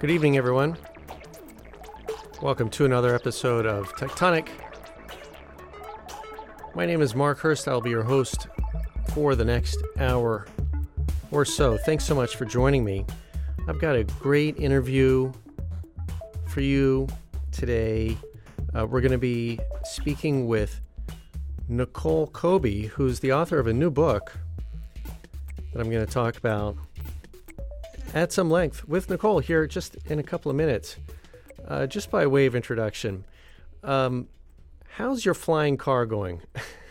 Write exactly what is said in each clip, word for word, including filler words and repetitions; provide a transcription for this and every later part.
Good evening, everyone. Welcome to another episode of Tectonic. My name is Mark Hurst. I'll be your host for the next hour or so. Thanks so much for joining me. I've got a great interview for you today. Uh, we're going to be speaking with Nicole Kobe, who's the author of a new book that I'm going to talk about at some length with Nicole here just in a couple of minutes. Uh, just by way of introduction, um, how's your flying car going?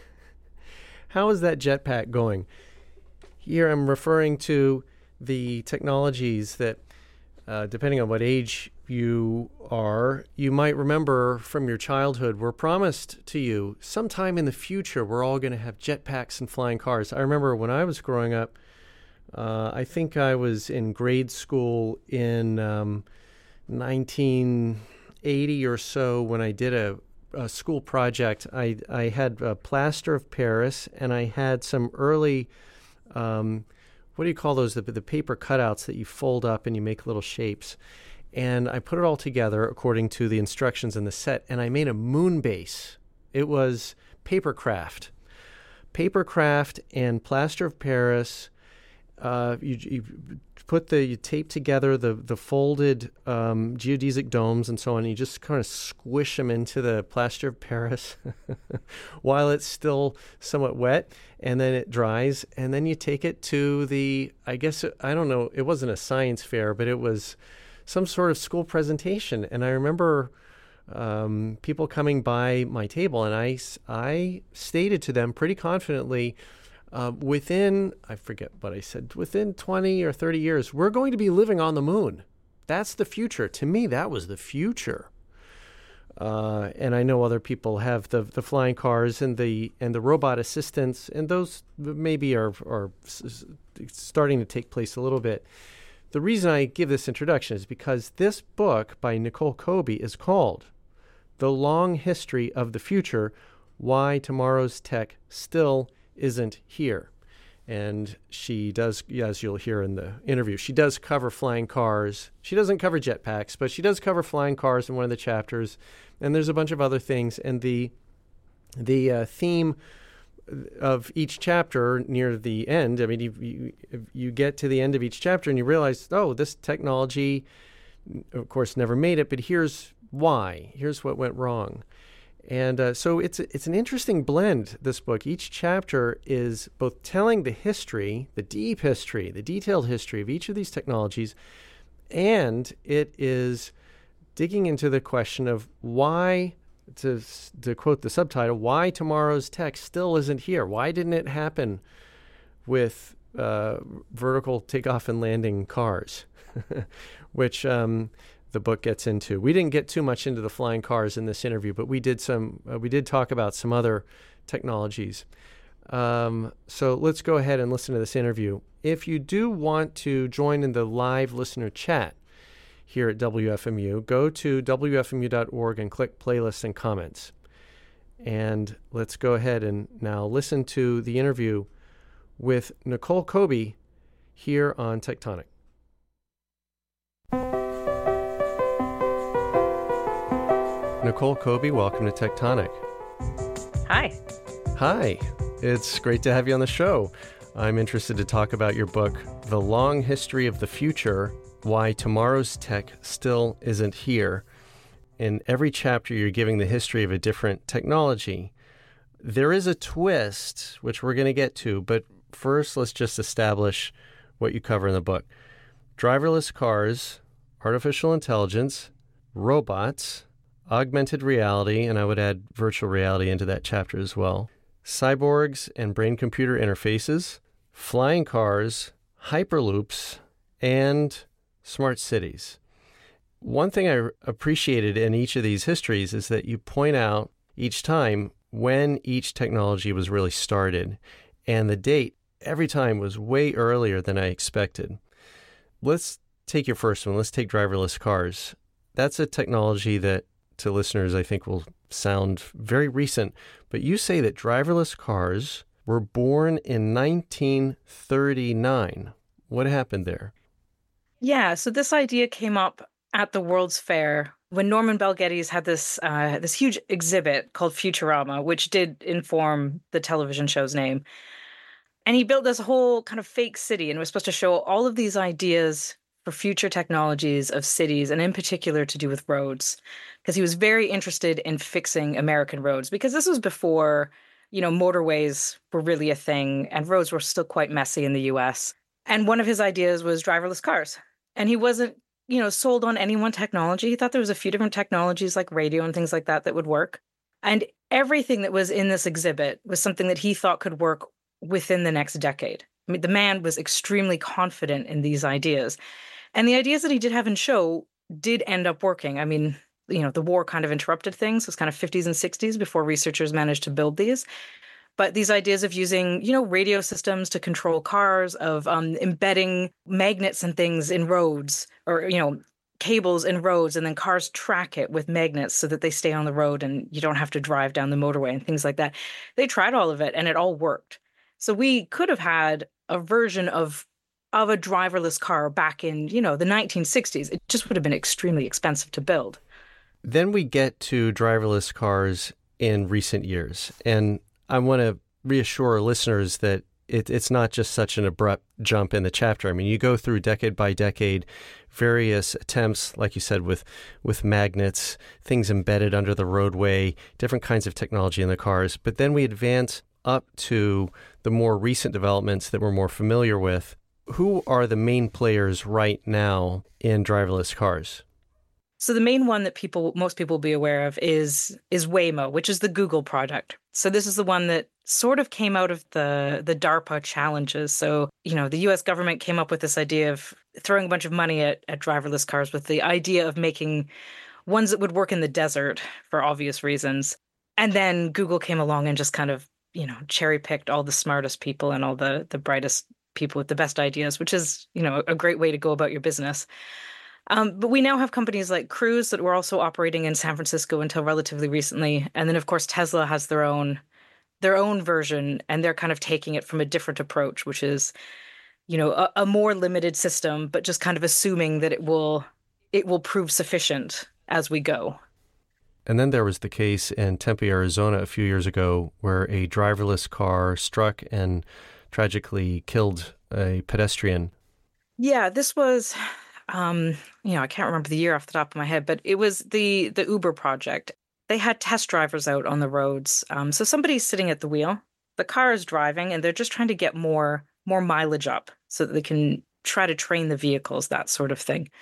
How is that jetpack going? Here I'm referring to the technologies that, uh, depending on what age you are, you might remember from your childhood were promised to you sometime in the future. We're all going to have jetpacks and flying cars. I remember when I was growing up, uh, I think I was in grade school in um, nineteen eighty or so when I did a, a school project. I, I had a plaster of Paris, and I had some early, um, what do you call those, the, the paper cutouts that you fold up and you make little shapes. And I put it all together according to the instructions in the set, and I made a moon base. It was papercraft. Papercraft and plaster of Paris. Uh, you, you put the, you tape together the, the folded um, geodesic domes and so on, and you just kind of squish them into the plaster of Paris while it's still somewhat wet, and then it dries, and then you take it to the, I guess, I don't know, it wasn't a science fair, but it was some sort of school presentation. And I remember um, people coming by my table, and I, I stated to them pretty confidently, uh, within, I forget what I said, within twenty or thirty years, we're going to be living on the moon. That's the future. To me, that was the future. Uh, and I know other people have the the flying cars and the and the robot assistants, and those maybe are, are starting to take place a little bit. The reason I give this introduction is because this book by Nicole Kobe is called The Long History of the Future, Why Tomorrow's Tech Still Isn't Here. And she does, as you'll hear in the interview, she does cover flying cars. She doesn't cover jetpacks, but she does cover flying cars in one of the chapters. And there's a bunch of other things. And the, the uh, theme of each chapter near the end, I mean, you, you you get to the end of each chapter and you realize, oh, this technology, of course, never made it, but here's why. Here's what went wrong. And uh, so it's it's an interesting blend, this book. Each chapter is both telling the history, the deep history, the detailed history of each of these technologies, and it is digging into the question of why, To, to quote the subtitle, why tomorrow's tech still isn't here. Why didn't it happen with uh, vertical takeoff and landing cars, which um, the book gets into. We didn't get too much into the flying cars in this interview, but we did some. Uh, we did talk about some other technologies. Um, so let's go ahead and listen to this interview. If you do want to join in the live listener chat here at W F M U, go to W F M U dot org and click playlists and comments. And let's go ahead and now listen to the interview with Nicole Kobe here on Tectonic. Nicole Kobe, welcome to Tectonic. Hi. Hi. It's great to have you on the show. I'm interested to talk about your book, The Long History of the Future, Why Tomorrow's Tech Still Isn't Here. In every chapter, you're giving the history of a different technology. There is a twist, which we're going to get to, but first, let's just establish what you cover in the book. Driverless cars, artificial intelligence, robots, augmented reality, and I would add virtual reality into that chapter as well, cyborgs and brain-computer interfaces, flying cars, hyperloops, and smart cities. One thing I appreciated in each of these histories is that you point out each time when each technology was really started, and the date every time was way earlier than I expected. Let's take your first one. Let's take driverless cars. That's a technology that to listeners I think will sound very recent, but you say that driverless cars were born in nineteen thirty-nine. What happened there? Yeah, so this idea came up at the World's Fair when Norman Bel Geddes had this uh, this huge exhibit called Futurama, which did inform the television show's name. And he built this whole kind of fake city and was supposed to show all of these ideas for future technologies of cities, and in particular to do with roads, because he was very interested in fixing American roads, because this was before, you know, motorways were really a thing and roads were still quite messy in the U S. And one of his ideas was driverless cars. And he wasn't, you know, sold on any one technology. He thought there was a few different technologies like radio and things like that that would work. And everything that was in this exhibit was something that he thought could work within the next decade. I mean, the man was extremely confident in these ideas. And the ideas that he did have in show did end up working. I mean, you know, the war kind of interrupted things. It was kind of fifties and sixties before researchers managed to build these. But these ideas of using, you know, radio systems to control cars, of um, embedding magnets and things in roads, or, you know, cables in roads, and then cars track it with magnets so that they stay on the road and you don't have to drive down the motorway and things like that. They tried all of it and it all worked. So we could have had a version of of a driverless car back in, you know, the nineteen sixties. It just would have been extremely expensive to build. Then we get to driverless cars in recent years. And I want to reassure listeners that it, it's not just such an abrupt jump in the chapter. I mean, you go through decade by decade, various attempts, like you said, with, with magnets, things embedded under the roadway, different kinds of technology in the cars. But then we advance up to the more recent developments that we're more familiar with. Who are the main players right now in driverless cars? So the main one that people, most people will be aware of is is Waymo, which is the Google product. So this is the one that sort of came out of the, the DARPA challenges. So, you know, the U S government came up with this idea of throwing a bunch of money at, at driverless cars with the idea of making ones that would work in the desert for obvious reasons. And then Google came along and just kind of, you know, cherry picked all the smartest people and all the, the brightest people with the best ideas, which is, you know, a great way to go about your business. Um, but we now have companies like Cruise that were also operating in San Francisco until relatively recently. And then, of course, Tesla has their own their own version, and they're kind of taking it from a different approach, which is, you know, a, a more limited system, but just kind of assuming that it will it will prove sufficient as we go. And then there was the case in Tempe, Arizona a few years ago where a driverless car struck and tragically killed a pedestrian. Yeah, this was, um, you know, I can't remember the year off the top of my head, but it was the the Uber project. They had test drivers out on the roads. Um, so somebody's sitting at the wheel, the car is driving, and they're just trying to get more more mileage up so that they can try to train the vehicles, that sort of thing.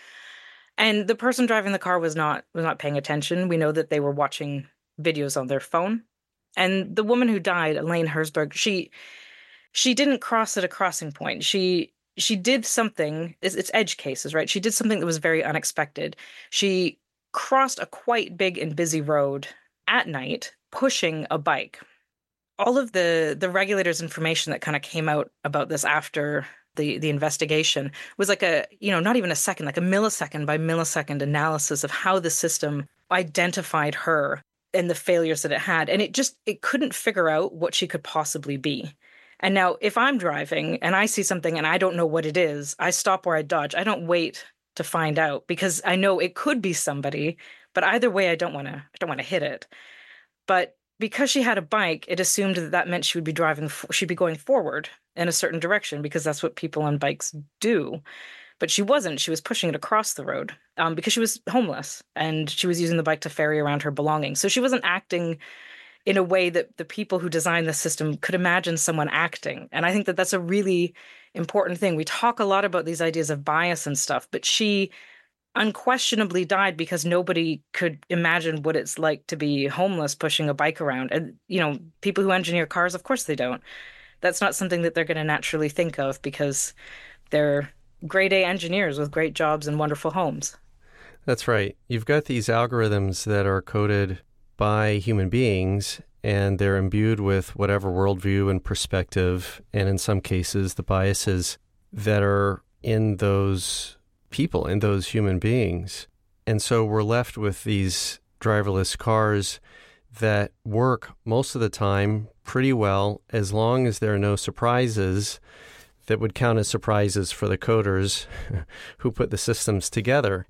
And the person driving the car was not was not paying attention. We know that they were watching videos on their phone. And the woman who died, Elaine Herzberg, she she didn't cross at a crossing point. She she did something, it's, it's edge cases, right? She did something that was very unexpected. She crossed a quite big and busy road at night, pushing a bike. All of the the regulators' information that kind of came out about this after the the investigation was like a, you know, not even a second, like a millisecond by millisecond analysis of how the system identified her and the failures that it had. And it just, it couldn't figure out what she could possibly be. And now if I'm driving and I see something and I don't know what it is, I stop or I dodge. I don't wait to find out because I know it could be somebody, but either way, I don't want to, I don't want to hit it. But because she had a bike, it assumed that that meant she would be driving, she'd be going forward in a certain direction because that's what people on bikes do. But she wasn't. She was pushing it across the road um, because she was homeless and she was using the bike to ferry around her belongings. So she wasn't acting in a way that the people who designed the system could imagine someone acting. And I think that that's a really important thing. We talk a lot about these ideas of bias and stuff, but she unquestionably died because nobody could imagine what it's like to be homeless pushing a bike around. And, you know, people who engineer cars, of course they don't. That's not something that they're going to naturally think of because they're grade A engineers with great jobs and wonderful homes. That's right. You've got these algorithms that are coded by human beings, and they're imbued with whatever worldview and perspective, and in some cases, the biases that are in those people, in those human beings. And so we're left with these driverless cars that work most of the time pretty well as long as there are no surprises that would count as surprises for the coders who put the systems together.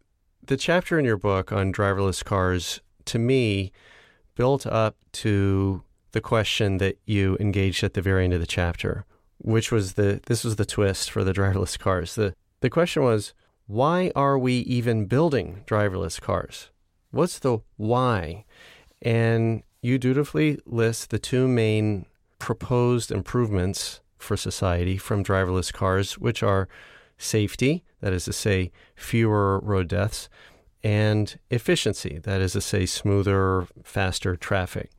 the chapter in your book on driverless cars, to me, built up to the question that you engaged at the very end of the chapter, which was the, this was the twist for the driverless cars. The, the question was, why are we even building driverless cars? What's the why? And you dutifully list the two main proposed improvements for society from driverless cars, which are safety, that is to say, fewer road deaths, and efficiency, that is to say, smoother, faster traffic.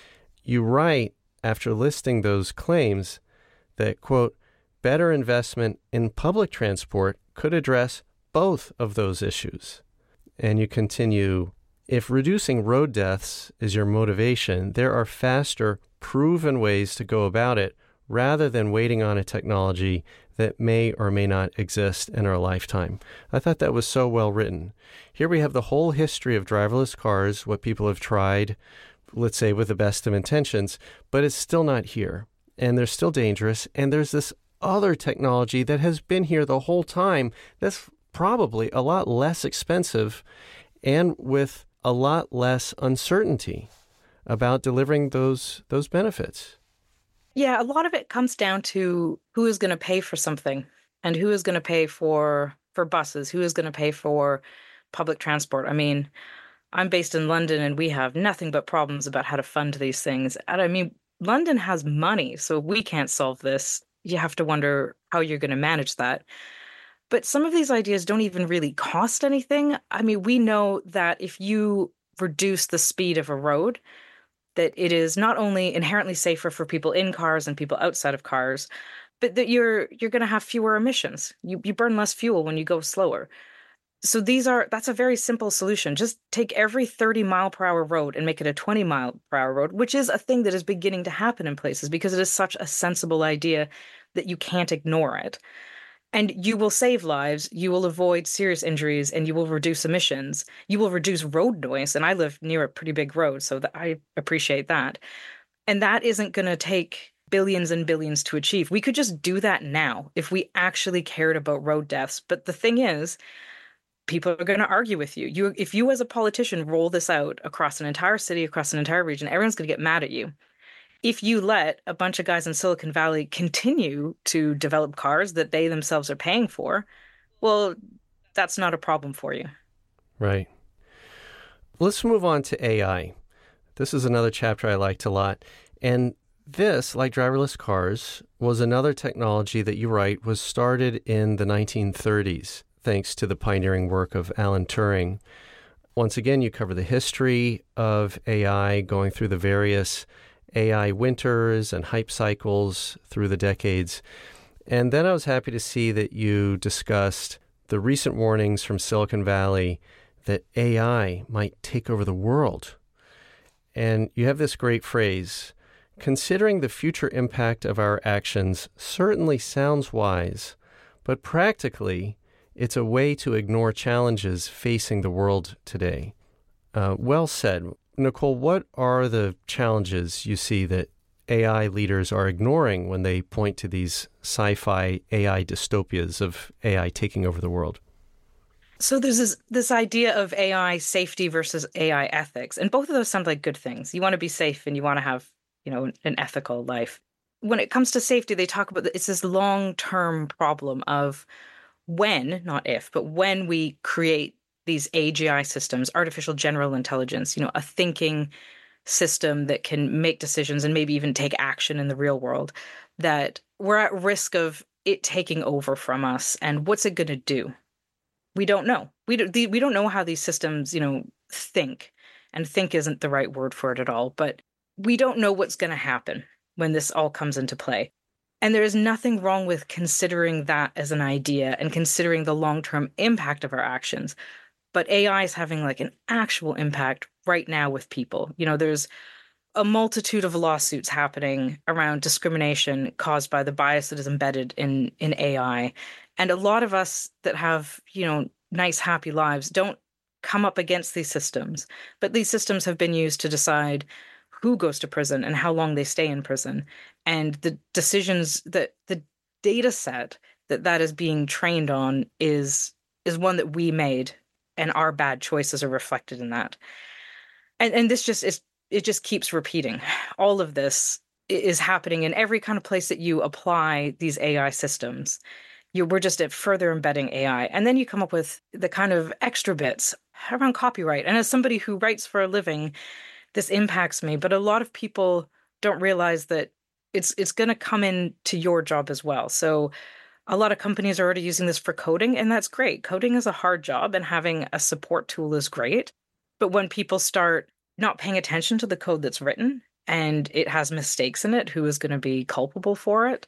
You write, after listing those claims, that, quote, better investment in public transport could address both of those issues. And you continue, if reducing road deaths is your motivation, there are faster, proven ways to go about it rather than waiting on a technology that may or may not exist in our lifetime. I thought that was so well written. Here we have the whole history of driverless cars, what people have tried, let's say with the best of intentions, but it's still not here. And they're still dangerous. And there's this other technology that has been here the whole time that's probably a lot less expensive and with a lot less uncertainty about delivering those those benefits. Yeah, a lot of it comes down to who is going to pay for something and who is going to pay for for buses, who is going to pay for public transport. I mean, I'm based in London and we have nothing but problems about how to fund these things. And I mean, London has money, so we can't solve this. You have to wonder how you're going to manage that. But some of these ideas don't even really cost anything. I mean, we know that if you reduce the speed of a road, that it is not only inherently safer for people in cars and people outside of cars, but that you're you're going to have fewer emissions. You you burn less fuel when you go slower. So these are that's a very simple solution. Just take every thirty mile per hour road and make it a twenty mile per hour road, which is a thing that is beginning to happen in places because it is such a sensible idea that you can't ignore it. And you will save lives, you will avoid serious injuries, and you will reduce emissions. You will reduce road noise. And I live near a pretty big road, so that I appreciate that. And that isn't going to take billions and billions to achieve. We could just do that now if we actually cared about road deaths. But the thing is, people are going to argue with you. You, if you as a politician roll this out across an entire city, across an entire region, everyone's going to get mad at you. If you let a bunch of guys in Silicon Valley continue to develop cars that they themselves are paying for, well, that's not a problem for you. Right. Let's move on to A I. This is another chapter I liked a lot. And this, like driverless cars, was another technology that you write was started in the nineteen thirties, thanks to the pioneering work of Alan Turing. Once again, you cover the history of A I, going through the various A I winters and hype cycles through the decades. And then I was happy to see that you discussed the recent warnings from Silicon Valley that A I might take over the world. And you have this great phrase, considering the future impact of our actions certainly sounds wise, but practically it's a way to ignore challenges facing the world today. Uh, well said. Nicole, what are the challenges you see that A I leaders are ignoring when they point to these sci-fi A I dystopias of A I taking over the world? So there's this, this idea of A I safety versus A I ethics, and both of those sound like good things. You want to be safe and you want to have, you know, an ethical life. When it comes to safety, they talk about it's this long-term problem of when, not if, but when we create these A G I systems, artificial general intelligence, you know, a thinking system that can make decisions and maybe even take action in the real world, that we're at risk of it taking over from us. And what's it going to do? We don't know. We don't, we don't know how these systems, you know, think. And think isn't the right word for it at all. But we don't know what's going to happen when this all comes into play. And there is nothing wrong with considering that as an idea and considering the long-term impact of our actions. But A I is having like an actual impact right now with people. You know, there's a multitude of lawsuits happening around discrimination caused by the bias that is embedded in, in A I. And a lot of us that have, you know, nice, happy lives don't come up against these systems. But these systems have been used to decide who goes to prison and how long they stay in prison. And the decisions that the data set that that is being trained on is is one that we made and our bad choices are reflected in that. And and this just is it just keeps repeating. All of this is happening in every kind of place that you apply these A I systems. You we're just at further embedding A I. And then you come up with the kind of extra bits around copyright. And as somebody who writes for a living, this impacts me. But a lot of people don't realize that it's it's going to come into your job as well. So a lot of companies are already using this for coding, and that's great. Coding is a hard job, and having a support tool is great. But when people start not paying attention to the code that's written and it has mistakes in it, who is going to be culpable for it?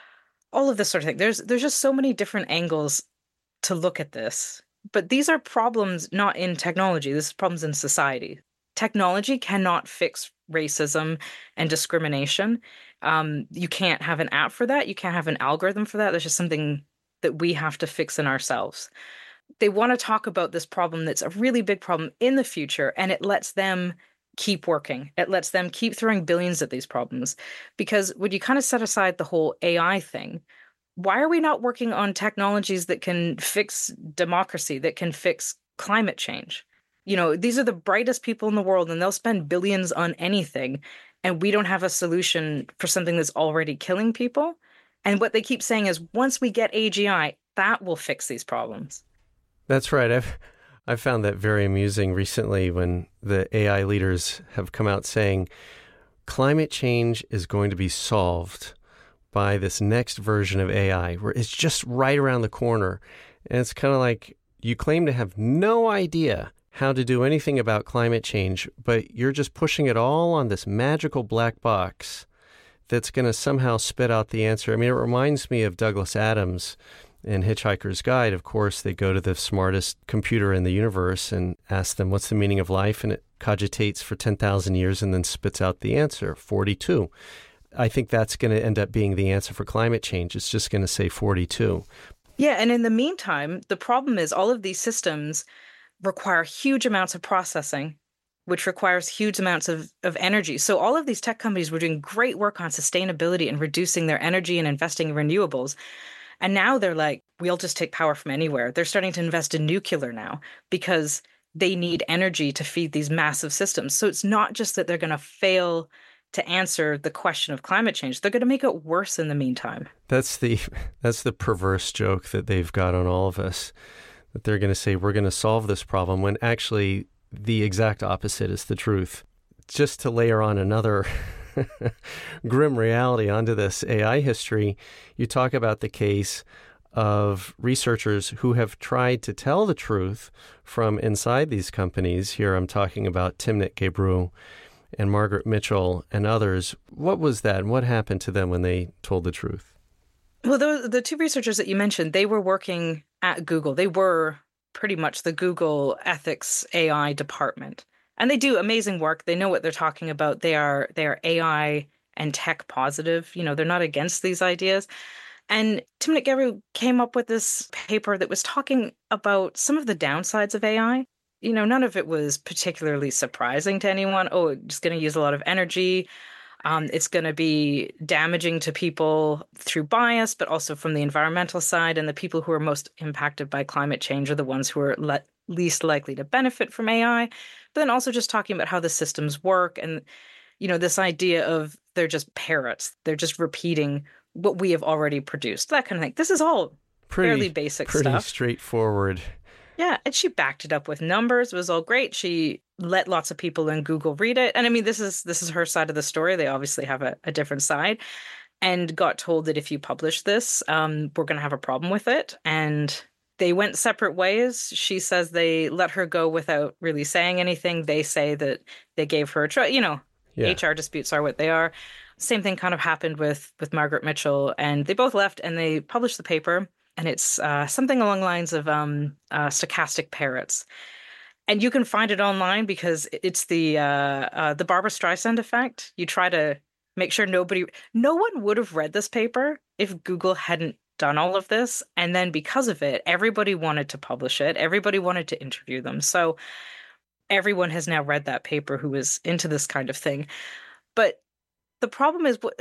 All of this sort of thing. There's there's just so many different angles to look at this. But these are problems not in technology. This is problems in society. Technology cannot fix racism and discrimination. Um, you can't have an app for that. You can't have an algorithm for that. That's just something that we have to fix in ourselves. They want to talk about this problem that's a really big problem in the future, and it lets them keep working. It lets them keep throwing billions at these problems. Because when you kind of set aside the whole A I thing, why are we not working on technologies that can fix democracy, that can fix climate change? You know, these are the brightest people in the world, and they'll spend billions on anything, and we don't have a solution for something that's already killing people. And what they keep saying is, once we get A G I, that will fix these problems. That's right. I've I've found that very amusing recently when the A I leaders have come out saying climate change is going to be solved by this next version of A I, where it's just right around the corner. And it's kind of like you claim to have no idea how to do anything about climate change, but you're just pushing it all on this magical black box that's going to somehow spit out the answer. I mean, it reminds me of Douglas Adams in Hitchhiker's Guide. Of course, they go to the smartest computer in the universe and ask them, what's the meaning of life? And it cogitates for ten thousand years and then spits out the answer, forty-two. I think that's going to end up being the answer for climate change. It's just going to say forty-two. Yeah, and in the meantime, the problem is all of these systems require huge amounts of processing, which requires huge amounts of, of energy. So all of these tech companies were doing great work on sustainability and reducing their energy and investing in renewables. And now they're like, we'll just take power from anywhere. They're starting to invest in nuclear now because they need energy to feed these massive systems. So it's not just that they're going to fail to answer the question of climate change. They're going to make it worse in the meantime. That's the that's the perverse joke that they've got on all of us, that they're going to say we're going to solve this problem when actually the exact opposite is the truth. Just to layer on another grim reality onto this A I history, you talk about the case of researchers who have tried to tell the truth from inside these companies. Here I'm talking about Timnit Gebru and Margaret Mitchell and others. What was that, and what happened to them when they told the truth? Well, the, the two researchers that you mentioned, they were working at Google. They were pretty much the Google ethics A I department. And they do amazing work. They know what they're talking about. They are they are A I and tech positive. You know, they're not against these ideas. And Timnit Gebru came up with this paper that was talking about some of the downsides of A I. You know, none of it was particularly surprising to anyone. Oh, it's going to use a lot of energy. Um, it's going to be damaging to people through bias, but also from the environmental side. And the people who are most impacted by climate change are the ones who are le- least likely to benefit from A I. But then also just talking about how the systems work and, you know, this idea of they're just parrots. They're just repeating what we have already produced, that kind of thing. This is all pretty, fairly basic pretty stuff. Pretty straightforward. Yeah, and she backed it up with numbers. It was all great. She let lots of people in Google read it. And I mean, this is this is her side of the story. They obviously have a, a different side. And got told that if you publish this, um, we're going to have a problem with it. And they went separate ways. She says they let her go without really saying anything. They say that they gave her a try. You know, yeah. H R disputes are what they are. Same thing kind of happened with, with Margaret Mitchell. And they both left and they published the paper. And it's uh, something along the lines of um, uh, stochastic parrots. And you can find it online because it's the uh, uh, the Barbra Streisand effect. You try to make sure nobody, no one would have read this paper if Google hadn't done all of this. And then because of it, everybody wanted to publish it. Everybody wanted to interview them. So everyone has now read that paper who is into this kind of thing. But the problem is, like,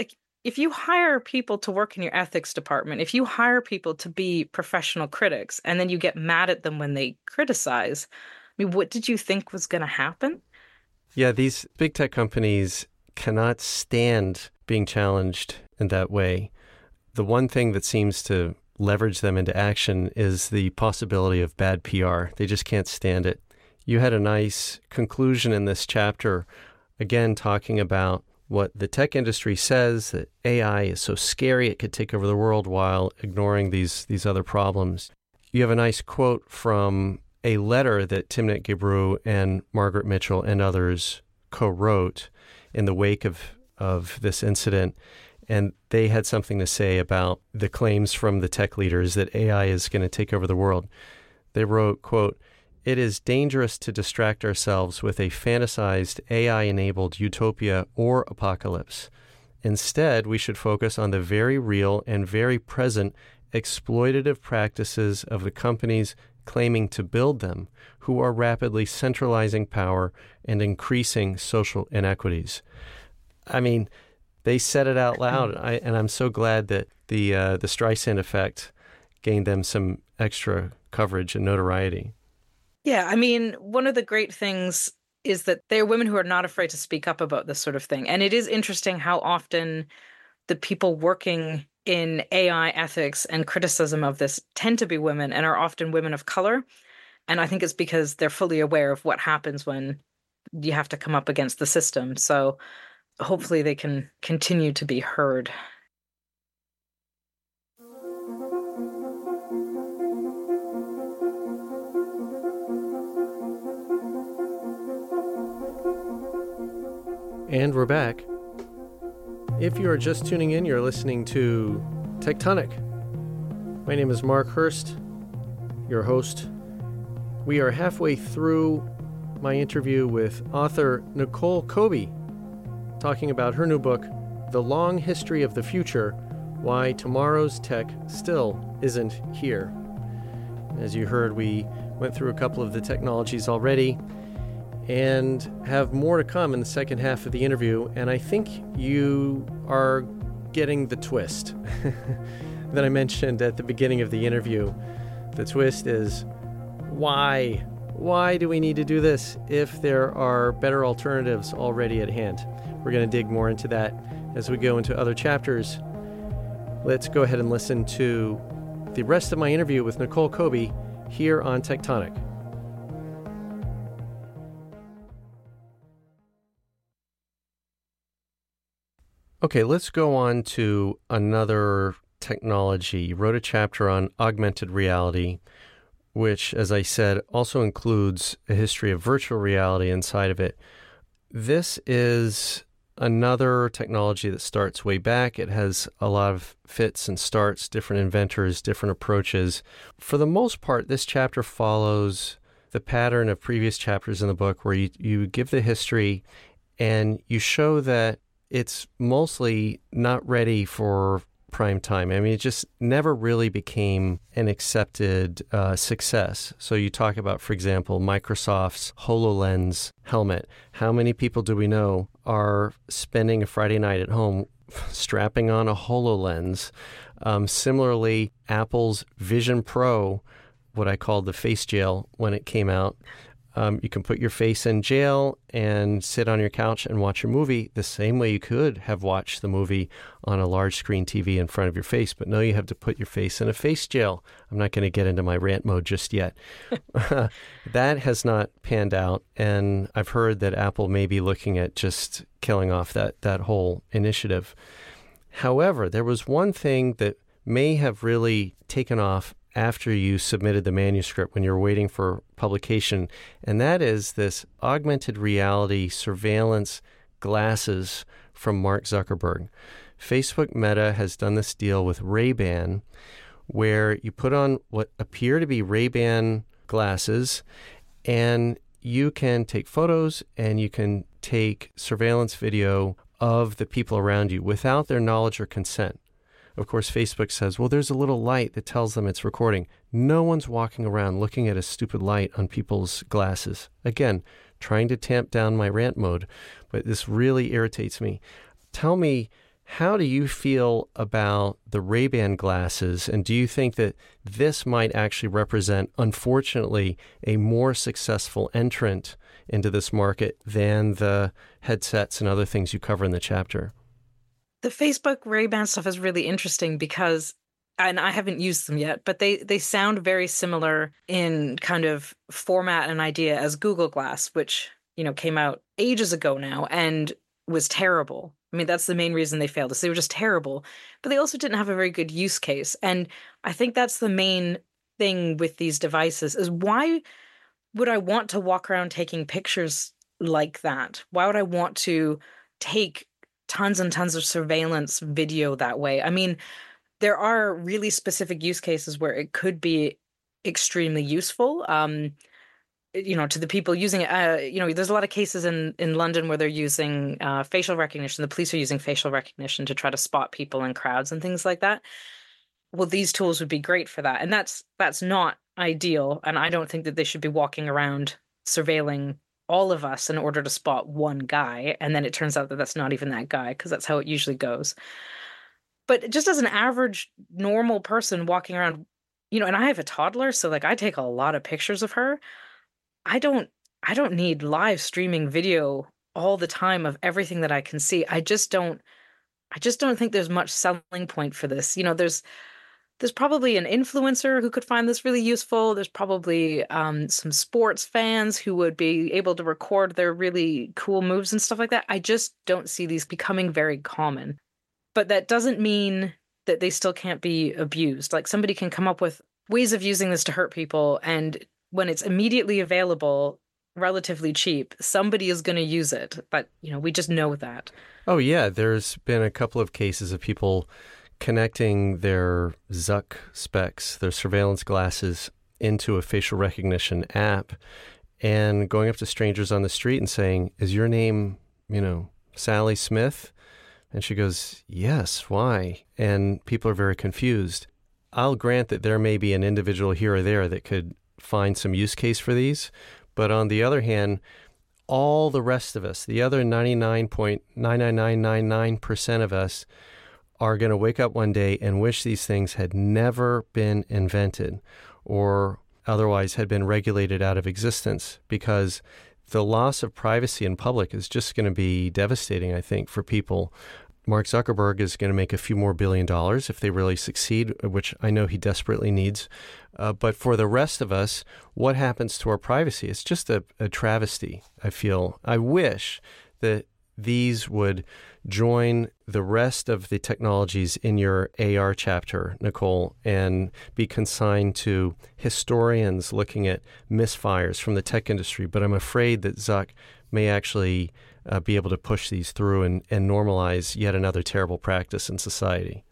if you hire people to work in your ethics department, if you hire people to be professional critics, and then you get mad at them when they criticize, I mean, what did you think was going to happen? Yeah, these big tech companies cannot stand being challenged in that way. The one thing that seems to leverage them into action is the possibility of bad P R. They just can't stand it. You had a nice conclusion in this chapter, again, talking about what the tech industry says, that A I is so scary it could take over the world while ignoring these, these other problems. You have a nice quote from a letter that Timnit Gebru and Margaret Mitchell and others co-wrote in the wake of, of this incident. And they had something to say about the claims from the tech leaders that A I is going to take over the world. They wrote, quote, "It is dangerous to distract ourselves with a fantasized A I-enabled utopia or apocalypse. Instead, we should focus on the very real and very present exploitative practices of the companies claiming to build them, who are rapidly centralizing power and increasing social inequities." I mean, they said it out loud, I, and I'm so glad that the uh, the Streisand effect gained them some extra coverage and notoriety. Yeah, I mean, one of the great things is that there are women who are not afraid to speak up about this sort of thing. And it is interesting how often the people working in A I ethics and criticism of this tend to be women, and are often women of color. And I think it's because they're fully aware of what happens when you have to come up against the system. So hopefully they can continue to be heard. And we're back. If you are just tuning in, you're listening to Tectonic. My name is Mark Hurst, your host. We are halfway through my interview with author Nicole Kobe, talking about her new book, The Long History of the Future, Why Tomorrow's Tech Still Isn't Here. As you heard, we went through a couple of the technologies already and have more to come in the second half of the interview. And I think you are getting the twist that I mentioned at the beginning of the interview. The twist is, why? Why do we need to do this if there are better alternatives already at hand? We're going to dig more into that as we go into other chapters. Let's go ahead and listen to the rest of my interview with Nicole Kobe here on Tectonic. Okay, let's go on to another technology. You wrote a chapter on augmented reality, which, as I said, also includes a history of virtual reality inside of it. This is another technology that starts way back. It has a lot of fits and starts, different inventors, different approaches. For the most part, this chapter follows the pattern of previous chapters in the book, where you, you give the history and you show that it's mostly not ready for prime time. I mean, it just never really became an accepted uh, success. So you talk about, for example, Microsoft's HoloLens helmet. How many people do we know are spending a Friday night at home strapping on a HoloLens? Um, similarly, Apple's Vision Pro, what I called the face jail when it came out. Um, you can put your face in jail and sit on your couch and watch a movie the same way you could have watched the movie on a large screen T V in front of your face. But no, you have to put your face in a face jail. I'm not going to get into my rant mode just yet. That has not panned out. And I've heard that Apple may be looking at just killing off that, that whole initiative. However, there was one thing that may have really taken off after you submitted the manuscript when you're waiting for publication, and that is this augmented reality surveillance glasses from Mark Zuckerberg. Facebook Meta has done this deal with Ray-Ban, where you put on what appear to be Ray-Ban glasses, and you can take photos and you can take surveillance video of the people around you without their knowledge or consent. Of course, Facebook says, well, there's a little light that tells them it's recording. No one's walking around looking at a stupid light on people's glasses. Again, trying to tamp down my rant mode, but this really irritates me. Tell me, How do you feel about the Ray-Ban glasses, and do you think that this might actually represent, unfortunately, a more successful entrant into this market than the headsets and other things you cover in the chapter? The Facebook Ray-Ban stuff is really interesting because, and I haven't used them yet, but they they sound very similar in kind of format and idea as Google Glass, which, you know, came out ages ago now and was terrible. I mean, that's the main reason they failed, is they were just terrible. But they also didn't have a very good use case. And I think that's the main thing with these devices is, why would I want to walk around taking pictures like that? Why would I want to take tons and tons of surveillance video that way? I mean, there are really specific use cases where it could be extremely useful. Um, you know, to the people using it, uh, you know, there's a lot of cases in, in London where they're using uh, facial recognition. The police are using facial recognition to try to spot people in crowds and things like that. Well, these tools would be great for that. And that's that's not ideal. And I don't think that they should be walking around surveilling all of us in order to spot one guy. And then it turns out that that's not even that guy, because that's how it usually goes. But just as an average, normal person walking around, you know, and I have a toddler, so like I take a lot of pictures of her. I don't I don't need live streaming video all the time of everything that I can see. I just don't I just don't think there's much selling point for this. You know, there's there's probably an influencer who could find this really useful. There's probably um, some sports fans who would be able to record their really cool moves and stuff like that. I just don't see these becoming very common. But that doesn't mean that they still can't be abused. Like, somebody can come up with ways of using this to hurt people, and when it's immediately available, relatively cheap, somebody is going to use it. But, you know, we just know that. Oh, yeah. There's been a couple of cases of people connecting their Zuck specs, their surveillance glasses, into a facial recognition app and going up to strangers on the street and saying, "Is your name, you know, Sally Smith?" And she goes, "Yes, why?" And people are very confused. I'll grant that there may be an individual here or there that could find some use case for these. But on the other hand, all the rest of us, the other ninety-nine point nine nine nine nine nine percent of us, are going to wake up one day and wish these things had never been invented or otherwise had been regulated out of existence, because the loss of privacy in public is just going to be devastating, I think, for people. Mark Zuckerberg is going to make a few more billion dollars if they really succeed, which I know he desperately needs. Uh, but for the rest of us, what happens to our privacy? It's just a, a travesty, I feel. I wish that these would join the rest of the technologies in your A R chapter, Nicole, and be consigned to historians looking at misfires from the tech industry. But I'm afraid that Zuck may actually uh, be able to push these through and, and normalize yet another terrible practice in society.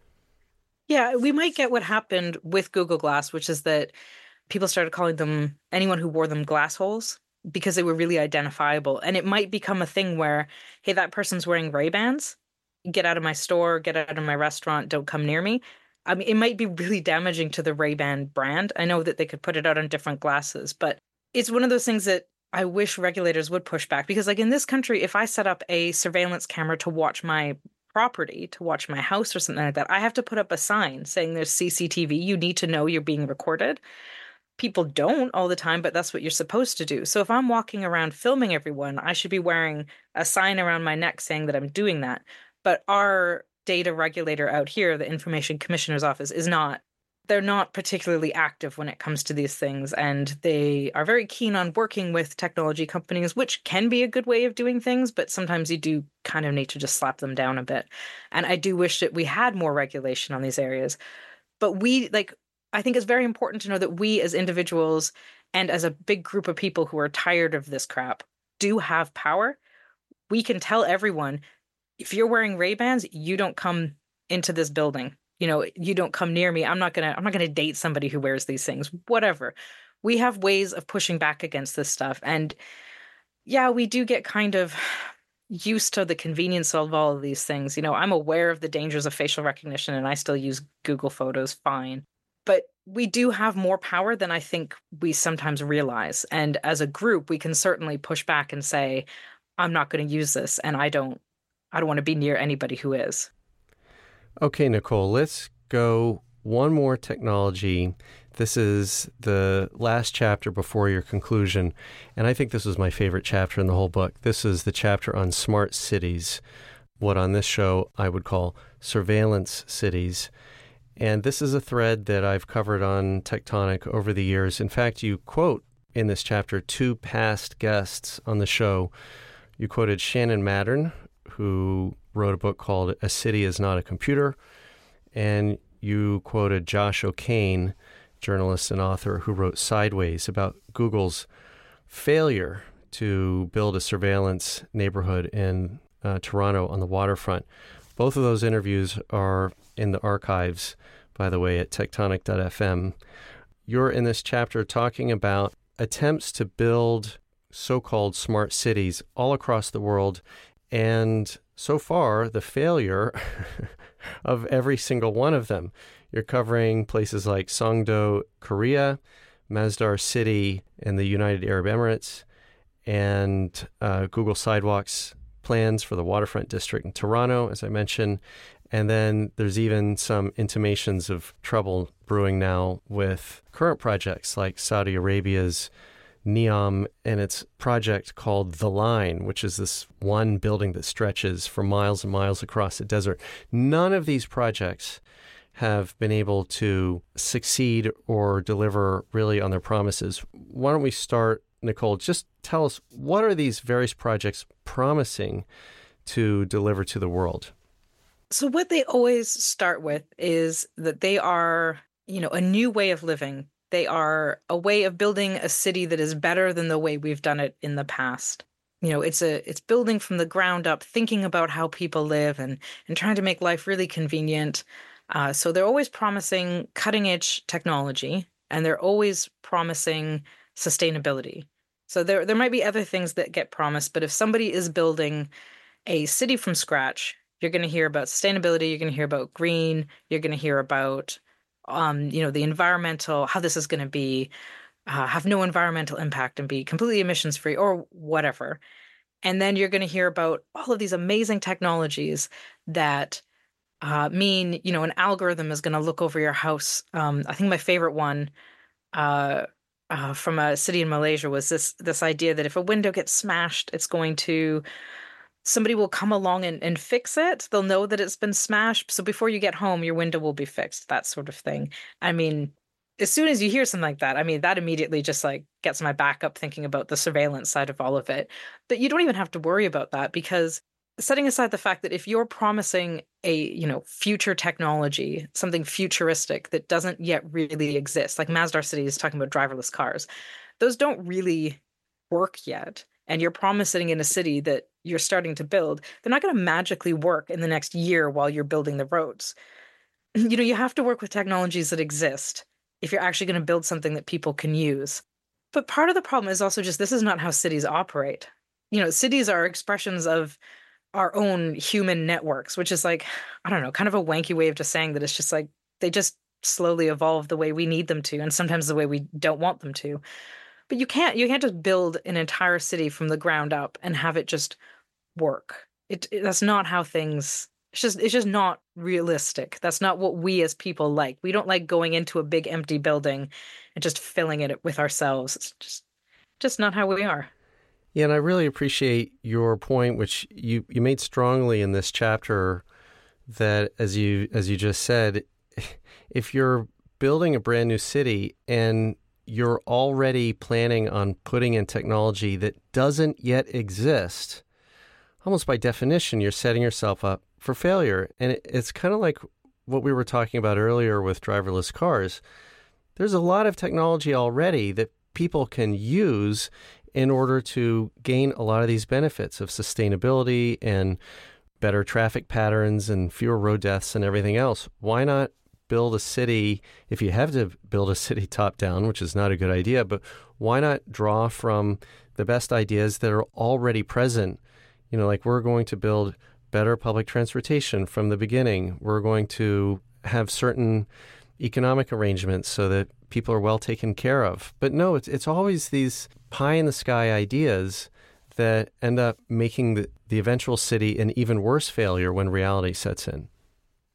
Yeah, we might get what happened with Google Glass, which is that people started calling them, anyone who wore them, glass holes, because they were really identifiable. And it might become a thing where, hey, that person's wearing Ray-Bans. Get out of my store, get out of my restaurant, don't come near me. I mean, it might be really damaging to the Ray-Ban brand. I know that they could put it out on different glasses, but it's one of those things that I wish regulators would push back. Because like in this country, if I set up a surveillance camera to watch my property, to watch my house or something like that, I have to put up a sign saying there's C C T V. You need to know you're being recorded. People don't all the time, but that's what you're supposed to do. So if I'm walking around filming everyone, I should be wearing a sign around my neck saying that I'm doing that. But our data regulator out here, the Information Commissioner's Office, is not, they're not particularly active when it comes to these things. And they are very keen on working with technology companies, which can be a good way of doing things, but sometimes you do kind of need to just slap them down a bit. And I do wish that we had more regulation on these areas. But we, like, I think it's very important to know that we as individuals and as a big group of people who are tired of this crap do have power. We can tell everyone, if you're wearing Ray-Bans, you don't come into this building. You know, you don't come near me. I'm not going to I'm not going to date somebody who wears these things, whatever. We have ways of pushing back against this stuff. And yeah, we do get kind of used to the convenience of all of these things. You know, I'm aware of the dangers of facial recognition and I still use Google Photos fine. But we do have more power than I think we sometimes realize. And as a group, we can certainly push back and say, I'm not going to use this, and I don't I don't want to be near anybody who is. Okay, Nicole, let's go one more technology. This is the last chapter before your conclusion, and I think this was my favorite chapter in the whole book. This is the chapter on smart cities, what on this show I would call surveillance cities. And this is a thread that I've covered on Tectonic over the years. In fact, you quote in this chapter two past guests on the show. You quoted Shannon Mattern, who wrote a book called A City Is Not a Computer, and you quoted Josh O'Kane, journalist and author, who wrote Sideways, about Google's failure to build a surveillance neighborhood in uh, Toronto on the waterfront. Both of those interviews are in the archives, by the way, at tectonic dot f m. You're in this chapter talking about attempts to build so-called smart cities all across the world, and so far, the failure of every single one of them. You're covering places like Songdo, Korea, Masdar City in the United Arab Emirates, and uh, Google Sidewalks plans for the waterfront district in Toronto, as I mentioned. And then there's even some intimations of trouble brewing now with current projects like Saudi Arabia's NEOM and its project called The Line, which is this one building that stretches for miles and miles across the desert. None of these projects have been able to succeed or deliver really on their promises. Why don't we start, Nicole? Just tell us, what are these various projects promising to deliver to the world? So what they always start with is that they are, you know, a new way of living. They are a way of building a city that is better than the way we've done it in the past. You know, it's a it's building from the ground up, thinking about how people live and and trying to make life really convenient. Uh, so they're always promising cutting edge technology, and they're always promising sustainability. So there there might be other things that get promised, but if somebody is building a city from scratch, you're going to hear about sustainability. You're going to hear about green. You're going to hear about Um, you know, the environmental, how this is going to be, uh, have no environmental impact and be completely emissions free or whatever. And then you're going to hear about all of these amazing technologies that uh, mean, you know, an algorithm is going to look over your house. Um, I think my favorite one uh, uh, from a city in Malaysia was this this idea that if a window gets smashed, it's going to somebody will come along and, and fix it. They'll know that it's been smashed. So before you get home, your window will be fixed, that sort of thing. I mean, as soon as you hear something like that, I mean, that immediately just like gets my back up thinking about the surveillance side of all of it. But you don't even have to worry about that, because setting aside the fact that if you're promising a, you know, future technology, something futuristic that doesn't yet really exist, like Masdar City is talking about driverless cars, those don't really work yet. And you're promising in a city that you're starting to build, they're not going to magically work in the next year while you're building the roads. You know, you have to work with technologies that exist if you're actually going to build something that people can use. But part of the problem is also just this is not how cities operate. You know, cities are expressions of our own human networks, which is like, I don't know, kind of a wanky way of just saying that it's just like they just slowly evolve the way we need them to, and sometimes the way we don't want them to. But you can't you can't just build an entire city from the ground up and have it just work. It, it that's not how things. It's just it's just not realistic. That's not what we as people like. We don't like going into a big empty building and just filling it with ourselves. It's just just not how we are. Yeah, and I really appreciate your point, which you, you made strongly in this chapter, that as you as you just said, if you're building a brand new city and you're already planning on putting in technology that doesn't yet exist, almost by definition, you're setting yourself up for failure. And it, it's kind of like what we were talking about earlier with driverless cars. There's a lot of technology already that people can use in order to gain a lot of these benefits of sustainability and better traffic patterns and fewer road deaths and everything else. Why not build a city, if you have to build a city top down, which is not a good idea, but why not draw from the best ideas that are already present? You know, like we're going to build better public transportation from the beginning. We're going to have certain economic arrangements so that people are well taken care of. But no, it's it's always these pie in the sky ideas that end up making the, the eventual city an even worse failure when reality sets in.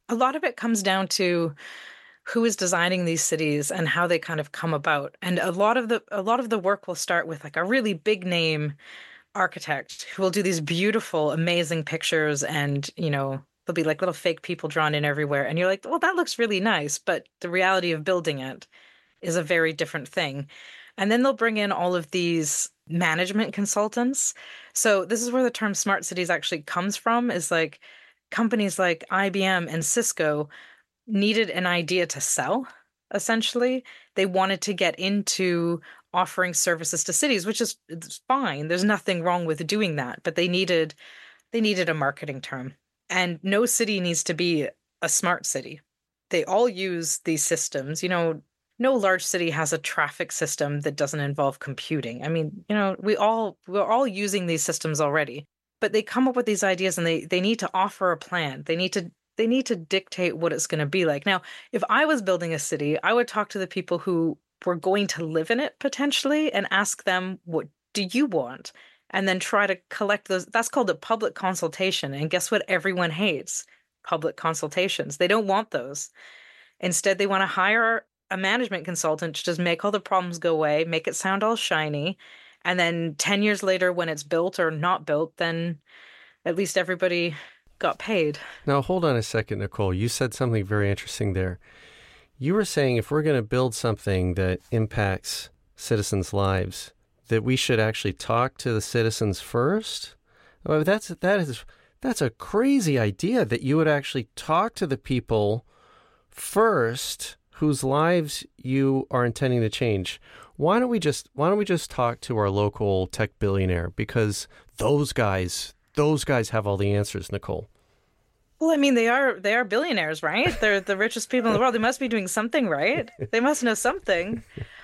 A lot of it comes down to who is designing these cities and how they kind of come about. And a lot of the a lot of the work will start with like a really big name architect who will do these beautiful, amazing pictures, and you know, there'll be like little fake people drawn in everywhere. And you're like, well, that looks really nice, but the reality of building it is a very different thing. And then they'll bring in all of these management consultants. So this is where the term smart cities actually comes from, is like companies like I B M and Cisco needed an idea to sell, essentially. They wanted to get into offering services to cities, which is it's fine. There's nothing wrong with doing that, but they needed they needed a marketing term. And no city needs to be a smart city. They all use these systems. You know, no large city has a traffic system that doesn't involve computing. I mean, you know, we all we're all using these systems already. But they come up with these ideas and they they need to offer a plan. They need to they need to dictate what it's going to be like. Now, if I was building a city, I would talk to the people who were going to live in it potentially and ask them, what do you want? And then try to collect those. That's called a public consultation. And guess what? Everyone hates public consultations. They don't want those. Instead, they want to hire a management consultant to just make all the problems go away, make it sound all shiny. And then ten years later, when it's built or not built, then at least everybody got paid. Now, hold on a second, Nicole. You said something very interesting there. You were saying if we're going to build something that impacts citizens' lives, that we should actually talk to the citizens first? Well, that's that is that's a crazy idea, that you would actually talk to the people first whose lives you are intending to change. Why don't we just why don't we just talk to our local tech billionaire? Because those guys those guys have all the answers, Nicole. Well, I mean, they are they are billionaires, right? They're the richest people in the world. They must be doing something right. They must know something.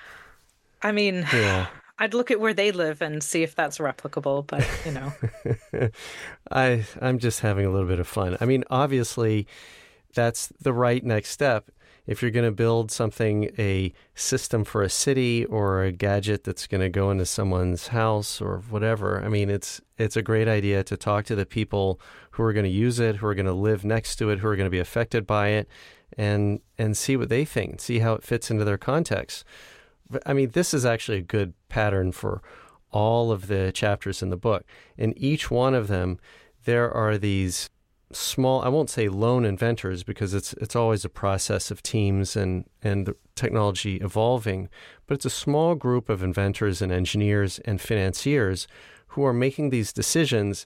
I mean, yeah. I'd look at where they live and see if that's replicable, but you know. I I'm just having a little bit of fun. I mean, obviously, that's the right next step. If you're going to build something, a system for a city or a gadget that's going to go into someone's house or whatever, I mean, it's it's a great idea to talk to the people who are going to use it, who are going to live next to it, who are going to be affected by it, and and see what they think, see how it fits into their context. I mean, this is actually a good pattern for all of the chapters in the book. In each one of them, there are these small, I won't say lone inventors, because it's it's always a process of teams and, and the technology evolving, but it's a small group of inventors and engineers and financiers who are making these decisions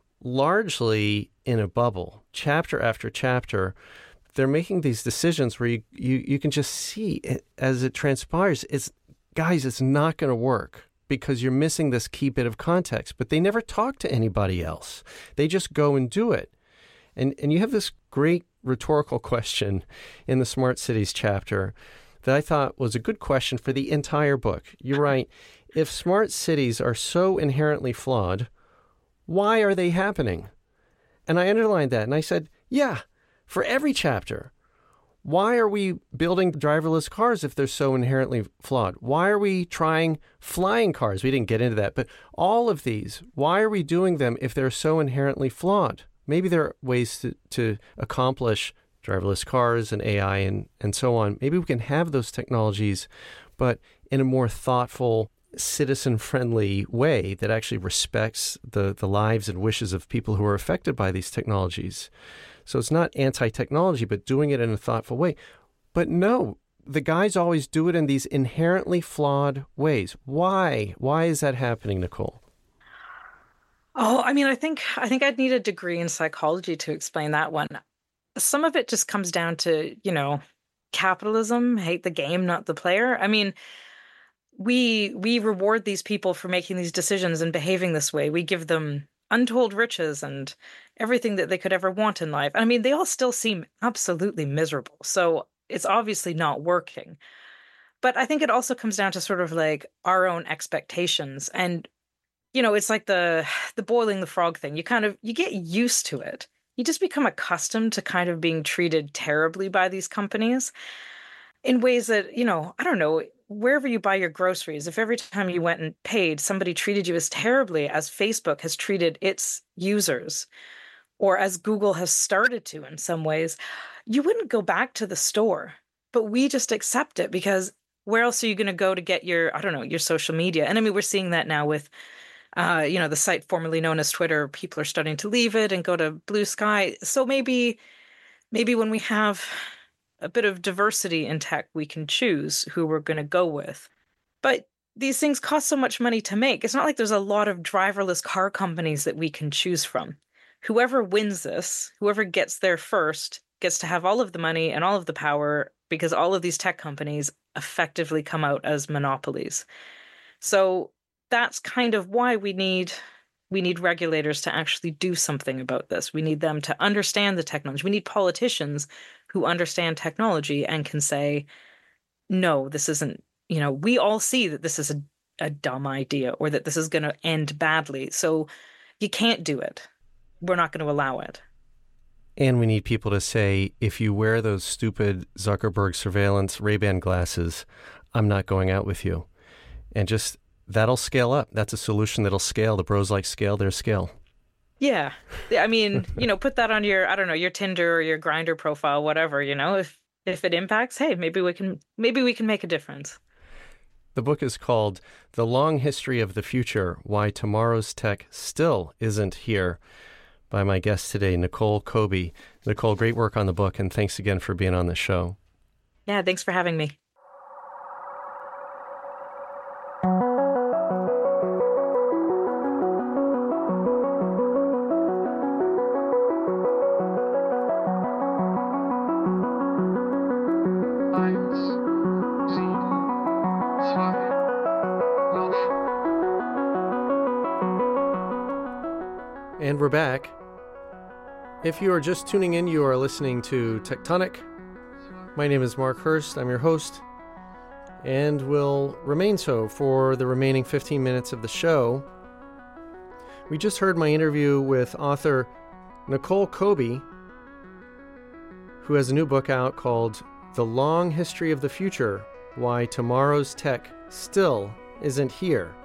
largely in a bubble. Chapter after chapter, they're making these decisions where you, you, you can just see it, as it transpires, it's, guys, it's not going to work because you're missing this key bit of context. But they never talk to anybody else. They just go and do it. And and you have this great rhetorical question in the Smart Cities chapter that I thought was a good question for the entire book. You write, if smart cities are so inherently flawed, why are they happening? And I underlined that and I said, yeah, for every chapter. Why are we building driverless cars if they're so inherently flawed? Why are we trying flying cars? We didn't get into that, but all of these, why are we doing them if they're so inherently flawed? Maybe there are ways to, to accomplish driverless cars and A I and, and so on. Maybe we can have those technologies, but in a more thoughtful, citizen-friendly way that actually respects the, the lives and wishes of people who are affected by these technologies. So it's not anti-technology, but doing it in a thoughtful way. But no, the guys always do it in these inherently flawed ways. Why? Why is that happening, Nicole? Oh, I mean, I think I think I'd need a degree in psychology to explain that one. Some of it just comes down to, you know, capitalism, hate the game, not the player. I mean, we we reward these people for making these decisions and behaving this way. We give them untold riches and everything that they could ever want in life. I mean, they all still seem absolutely miserable. So it's obviously not working. But I think it also comes down to sort of like our own expectations. And you know, it's like the the boiling the frog thing. You kind of, you get used to it. You just become accustomed to kind of being treated terribly by these companies in ways that, you know, I don't know, wherever you buy your groceries, if every time you went and paid, somebody treated you as terribly as Facebook has treated its users, or as Google has started to in some ways, you wouldn't go back to the store, but we just accept it because where else are you going to go to get your, I don't know, your social media? And I mean, we're seeing that now with, uh, you know, the site formerly known as Twitter. People are starting to leave it and go to Blue Sky. So maybe, maybe when we have a bit of diversity in tech, we can choose who we're going to go with. But these things cost so much money to make. It's not like there's a lot of driverless car companies that we can choose from. Whoever wins this, whoever gets there first, gets to have all of the money and all of the power, because all of these tech companies effectively come out as monopolies. So that's kind of why we need we need regulators to actually do something about this. We need them to understand the technology. We need politicians who understand technology and can say, no, this isn't, you know, we all see that this is a, a dumb idea or that this is going to end badly. So you can't do it. We're not going to allow it. And we need people to say, if you wear those stupid Zuckerberg surveillance Ray-Ban glasses, I'm not going out with you. And just, that'll scale up. That's a solution that'll scale. The bros like scale, their scale. Yeah. I mean, you know, put that on your, I don't know, your Tinder or your Grindr profile, whatever, you know, if, if it impacts, hey, maybe we can, maybe we can make a difference. The book is called The Long History of the Future, Why Tomorrow's Tech Still Isn't Here, by my guest today, Nicole Coby. Nicole, great work on the book, and thanks again for being on the show. Yeah, thanks for having me. And we're back. If you are just tuning in, you are listening to Tectonic. My name is Mark Hurst. I'm your host, and will remain so for the remaining fifteen minutes of the show. We just heard my interview with author Nicole Coby, who has a new book out called The Long History of the Future, Why Tomorrow's Tech Still Isn't Here.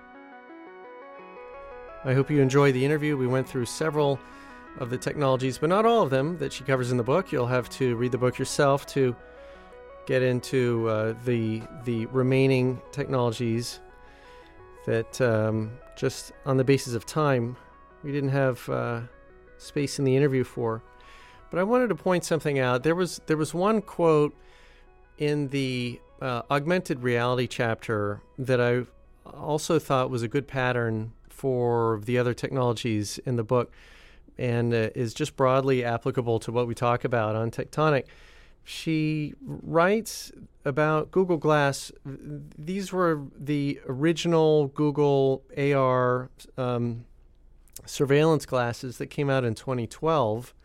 I hope you enjoyed the interview. We went through several of the technologies, but not all of them that she covers in the book. You'll have to read the book yourself to get into uh, the the remaining technologies that um, just on the basis of time, we didn't have uh, space in the interview for. But I wanted to point something out. There was there was one quote in the uh, augmented reality chapter that I also thought was a good pattern for the other technologies in the book, and uh, is just broadly applicable to what we talk about on Tectonic. She writes about Google Glass. These were the original Google A R um, surveillance glasses that came out in twenty twelve.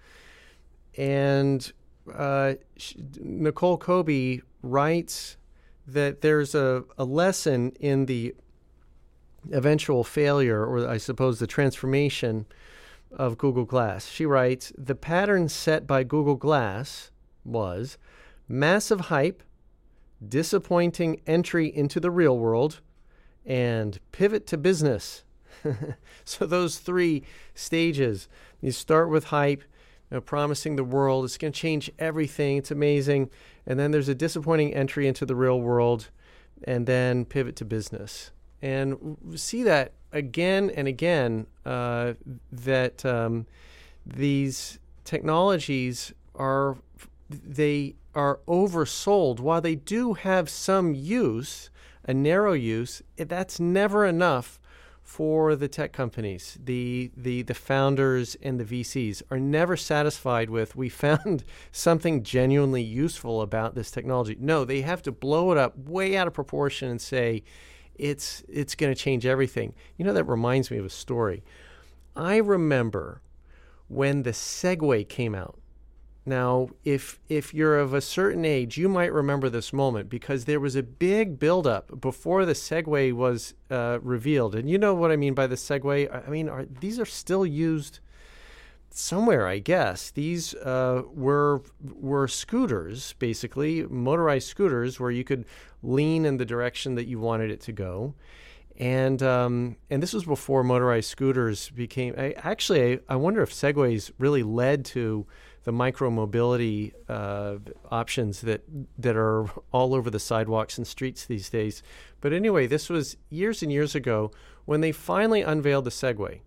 And uh, she, Nicole Coby writes that there's a, a lesson in the eventual failure, or I suppose the transformation of Google Glass. She writes, the pattern set by Google Glass was massive hype, disappointing entry into the real world, and pivot to business. So those three stages, you start with hype, you know, promising the world, it's going to change everything, it's amazing. And then there's a disappointing entry into the real world, and then pivot to business. And we see that again and again, uh, that um, these technologies are, they are oversold. While they do have some use, a narrow use, that's never enough for the tech companies. The, the, the founders and the V Cs are never satisfied with, we found something genuinely useful about this technology. No, they have to blow it up way out of proportion and say, it's it's going to change everything. You know, that reminds me of a story. I remember when the Segway came out. Now, if if you're of a certain age, you might remember this moment because there was a big buildup before the Segway was uh, revealed. And you know what I mean by the Segway? I mean, are, these are still used somewhere, I guess. These uh, were were scooters, basically, motorized scooters where you could lean in the direction that you wanted it to go. And um, and this was before motorized scooters became. I, actually, I, I wonder if Segways really led to the micro-mobility uh, options that that are all over the sidewalks and streets these days. But anyway, this was years and years ago when they finally unveiled the Segway.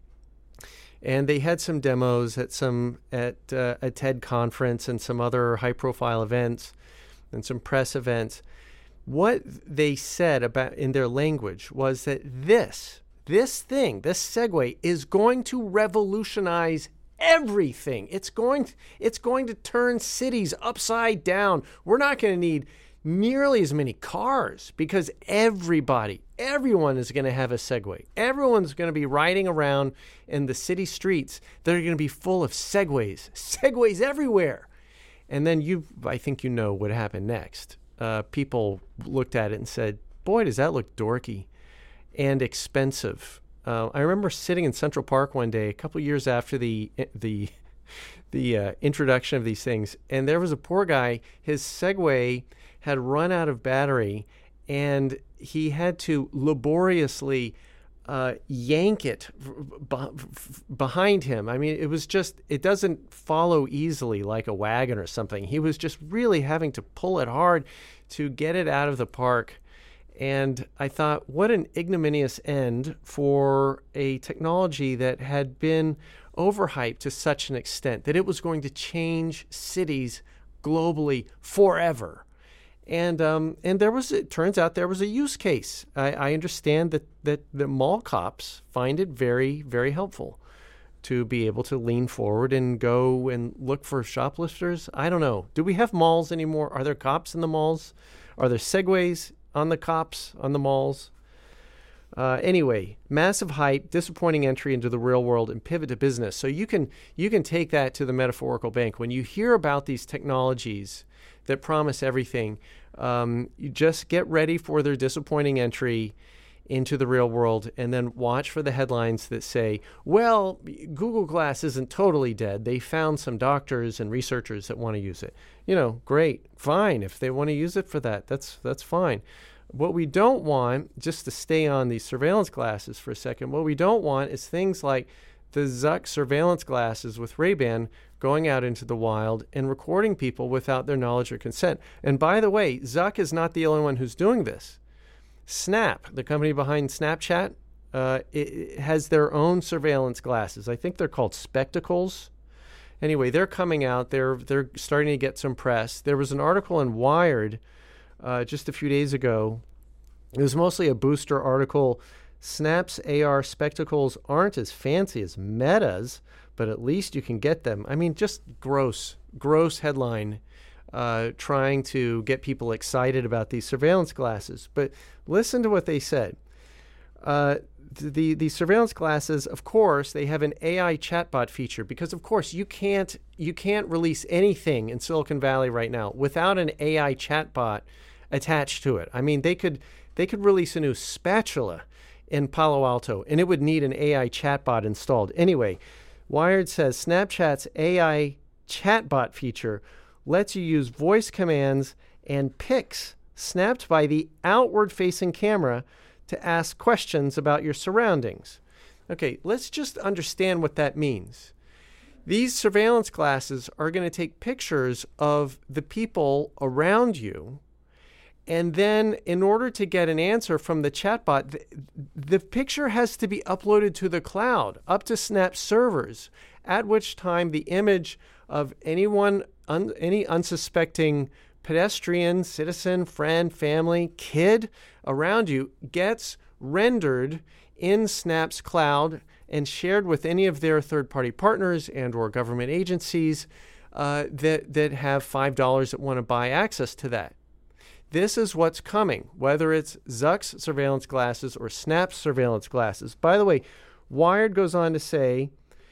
And they had some demos at some at uh, a TED conference and some other high-profile events and some press events. What they said about in their language was that this, this thing, this Segway is going to revolutionize everything. It's going, to, it's going to turn cities upside down. We're not going to need nearly as many cars because everybody, everyone is going to have a Segway. Everyone's going to be riding around in the city streets that are going to be full of Segways, Segways everywhere. And then you, I think you know what happened next. Uh, people looked at it and said, boy, does that look dorky and expensive. Uh, I remember sitting in Central Park one day, a couple years after the the the uh, introduction of these things, and there was a poor guy. His Segway had run out of battery, and he had to laboriously uh, yank it b- behind him. I mean, it was just, it doesn't follow easily like a wagon or something. He was just really having to pull it hard to get it out of the park. And I thought, what an ignominious end for a technology that had been overhyped to such an extent that it was going to change cities globally forever. And um, and there was, it turns out there was a use case. I, I understand that, that the mall cops find it very, very helpful to be able to lean forward and go and look for shoplifters. I don't know. Do we have malls anymore? Are there cops in the malls? Are there Segways on the cops on the malls? Uh, anyway, massive hype, disappointing entry into the real world, and pivot to business. So you can you can take that to the metaphorical bank. When you hear about these technologies that promise everything, um, you just get ready for their disappointing entry into the real world, and then watch for the headlines that say, well, Google Glass isn't totally dead. They found some doctors and researchers that want to use it. You know, great, fine. If they want to use it for that, that's that's fine. What we don't want, just to stay on these surveillance glasses for a second, what we don't want is things like the Zuck surveillance glasses with Ray-Ban going out into the wild and recording people without their knowledge or consent. And by the way, Zuck is not the only one who's doing this. Snap, the company behind Snapchat, uh, it, it has their own surveillance glasses. I think they're called Spectacles. Anyway, they're coming out. They're they're starting to get some press. There was an article in Wired uh, just a few days ago. It was mostly a booster article. Snap's A R spectacles aren't as fancy as Meta's, but at least you can get them. I mean, just gross, gross headline. Uh, trying to get people excited about these surveillance glasses. But listen to what they said. Uh, the, the surveillance glasses, of course, they have an A I chatbot feature because, of course, you can't you can't release anything in Silicon Valley right now without an A I chatbot attached to it. I mean, they could they could release a new spatula in Palo Alto, and it would need an A I chatbot installed. Anyway, Wired says Snapchat's A I chatbot feature lets you use voice commands and pics snapped by the outward-facing camera to ask questions about your surroundings. Okay, let's just understand what that means. These surveillance glasses are going to take pictures of the people around you, and then in order to get an answer from the chatbot, the, the picture has to be uploaded to the cloud, up to Snap servers, at which time the image of anyone, un, any unsuspecting pedestrian, citizen, friend, family, kid around you gets rendered in Snap's cloud and shared with any of their third-party partners and or government agencies uh, that, that have five dollars that want to buy access to that. This is what's coming, whether it's Zuck's surveillance glasses or Snap's surveillance glasses. By the way, Wired goes on to say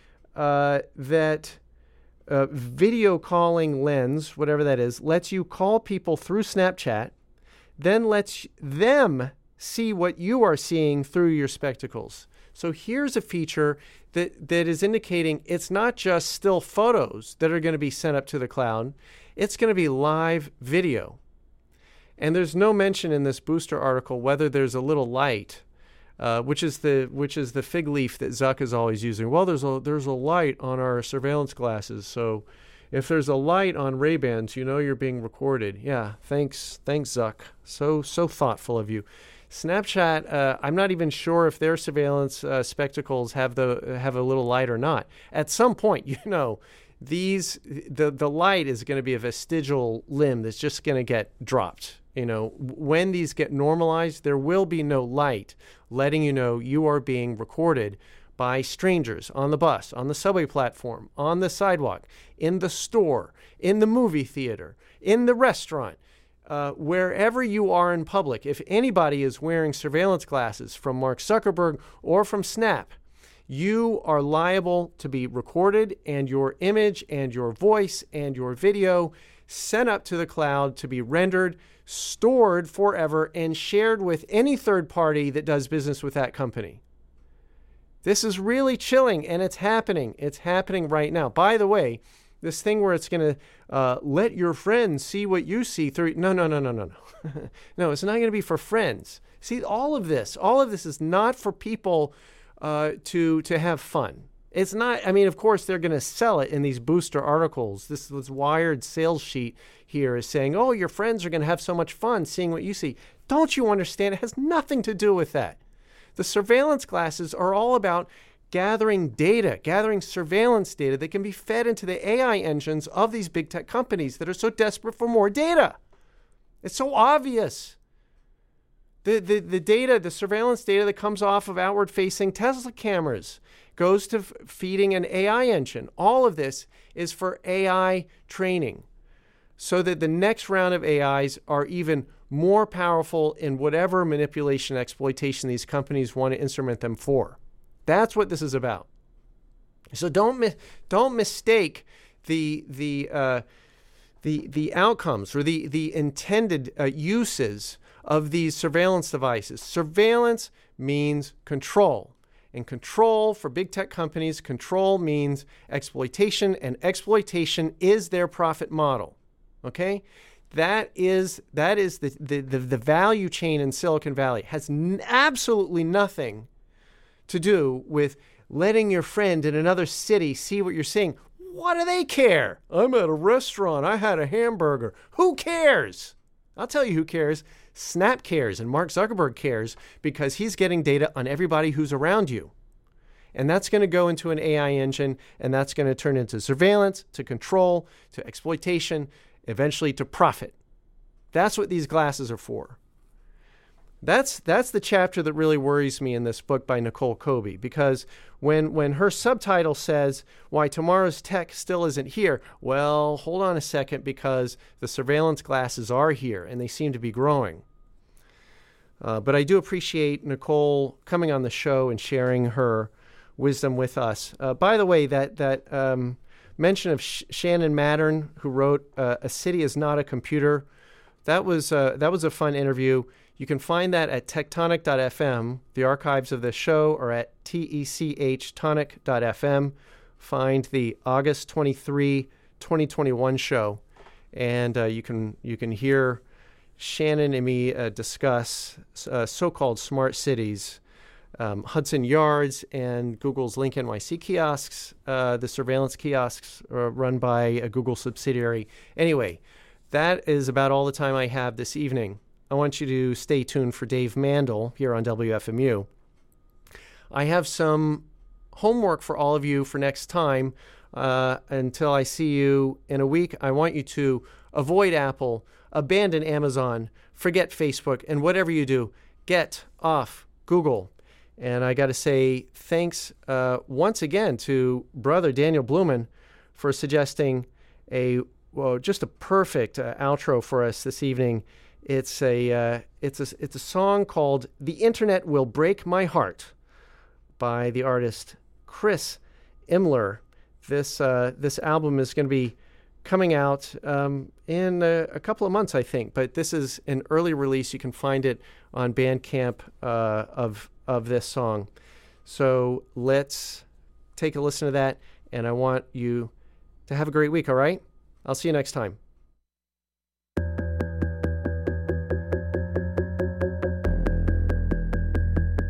uh, that uh, video calling Lens, whatever that is, lets you call people through Snapchat, then lets them see what you are seeing through your spectacles. So here's a feature that, that is indicating it's not just still photos that are going to be sent up to the cloud. It's going to be live video. And there's no mention in this booster article whether there's a little light uh, which is the which is the fig leaf that Zuck is always using. Well, there's a there's a light on our surveillance glasses, so if there's a light on Ray-Bans, you know you're being recorded. Yeah, thanks, thanks Zuck. So so thoughtful of you. Snapchat, uh, I'm not even sure if their surveillance uh, spectacles have the have a little light or not. At some point, you know, these the the light is going to be a vestigial limb that's just going to get dropped. You know, when these get normalized, there will be no light letting you know you are being recorded by strangers on the bus, on the subway platform, on the sidewalk, in the store, in the movie theater, in the restaurant, uh, wherever you are in public. If anybody is wearing surveillance glasses from Mark Zuckerberg or from Snap, you are liable to be recorded, and your image and your voice and your video sent up to the cloud to be rendered, stored forever, and shared with any third party that does business with that company. This is really chilling, and it's happening. It's happening right now. By the way, this thing where it's going to uh, let your friends see what you see through... No, no, no, no, no, no. No, it's not going to be for friends. See, all of this, all of this is not for people uh, to to have fun. It's not, I mean, of course, they're going to sell it in these booster articles. This, this Wired sales sheet here is saying, oh, your friends are going to have so much fun seeing what you see. Don't you understand? It has nothing to do with that. The surveillance glasses are all about gathering data, gathering surveillance data that can be fed into the A I engines of these big tech companies that are so desperate for more data. It's so obvious. The, the, the data, the surveillance data that comes off of outward-facing Tesla cameras goes to f- feeding an A I engine. All of this is for A I training so that the next round of A Is are even more powerful in whatever manipulation exploitation these companies want to instrument them for. That's what this is about. So don't mi- don't mistake the the uh, the the outcomes or the the intended uh, uses of these surveillance devices. Surveillance means control. And control for big tech companies, control means exploitation, and exploitation is their profit model. Okay? That is that is the, the, the, the value chain in Silicon Valley. It has n- absolutely nothing to do with letting your friend in another city see what you're seeing. What do they care? I'm at a restaurant. I had a hamburger. Who cares? I'll tell you who cares. Snap cares, and Mark Zuckerberg cares, because he's getting data on everybody who's around you. And that's going to go into an A I engine, and that's going to turn into surveillance, to control, to exploitation, eventually to profit. That's what these glasses are for. That's that's the chapter that really worries me in this book by Nicole Kobe, because when when her subtitle says, why tomorrow's tech still isn't here, well, hold on a second, because the surveillance glasses are here, and they seem to be growing. Uh, but I do appreciate Nicole coming on the show and sharing her wisdom with us. Uh, by the way, that that um, mention of Sh- Shannon Mattern, who wrote uh, "A City Is Not a Computer," that was uh, that was a fun interview. You can find that at tectonic dot f m. The archives of the show are at tech tonic dot f m. Find the August twenty-third, twenty twenty-one show, and uh, you can you can hear Shannon and me uh, discuss uh, so-called smart cities, um, Hudson Yards, and Google's Link N Y C kiosks, uh, the surveillance kiosks uh, run by a Google subsidiary. Anyway, that is about all the time I have this evening. I want you to stay tuned for Dave Mandel here on W F M U. I have some homework for all of you for next time. Uh, until I see you in a week, I want you to avoid Apple, abandon Amazon, forget Facebook, and whatever you do, get off Google. And I got to say thanks uh, once again to brother Daniel Blumen for suggesting a well, just a perfect uh, outro for us this evening. It's a uh, it's a it's a song called "The Internet Will Break My Heart" by the artist Chris Imler. This uh, this album is going to be coming out um, in a, a couple of months, I think. But this is an early release. You can find it on Bandcamp uh, of of this song. So let's take a listen to that, and I want you to have a great week. All right, I'll see you next time.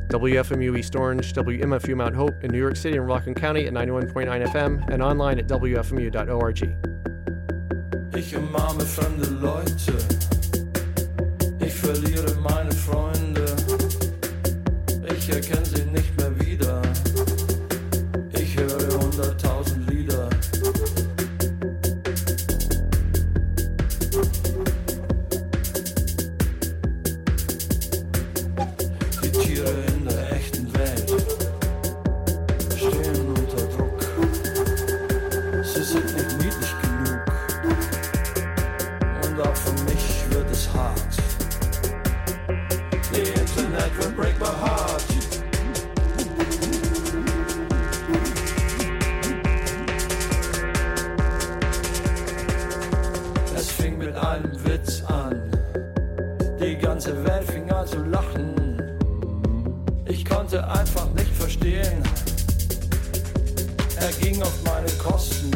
W F M U East Orange, W M F U Mount Hope in New York City and Rockland County at ninety-one point nine F M and online at W F M U dot org. Ich umarme fremde Leute, ich verliere meine Freunde, ich erkenne sie nicht mehr wieder, ich höre hunderttausend Lieder. Die Tiere in der echten Welt stehen unter Druck, sie sind nicht niedlich genug. Und auch für mich wird es hart. The Internet will break my heart. Es fing mit einem Witz an. Die ganze Welt fing an zu lachen. Ich konnte einfach nicht verstehen. Er ging auf meine Kosten.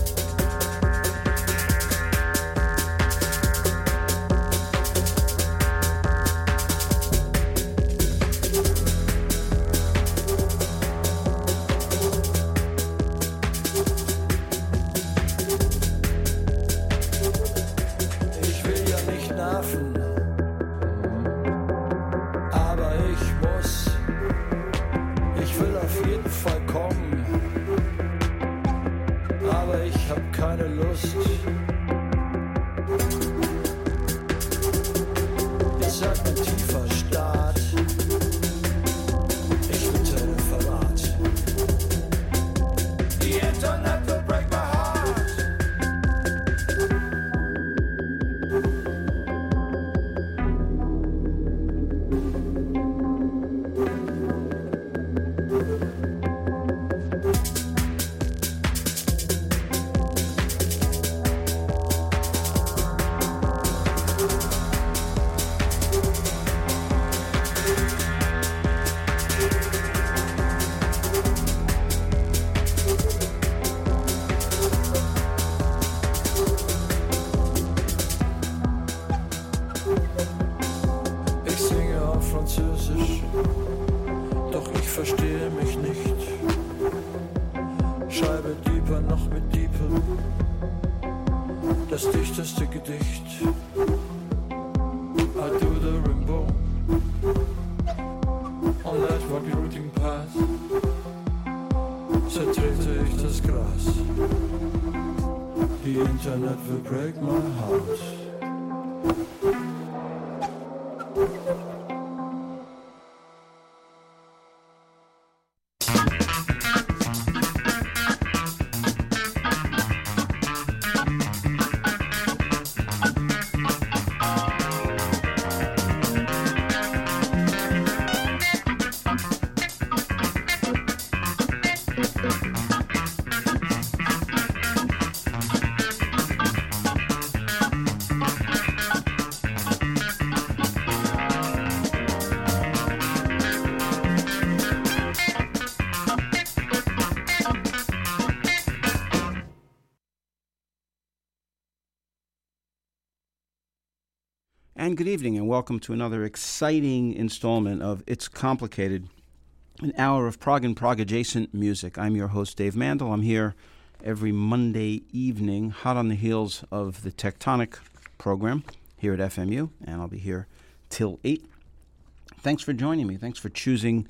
And good evening, and welcome to another exciting installment of It's Complicated, an hour of prog and prog-adjacent music. I'm your host, Dave Mandel. I'm here every Monday evening, hot on the heels of the Tectonic program here at F M U, and I'll be here till eight. Thanks for joining me. Thanks for choosing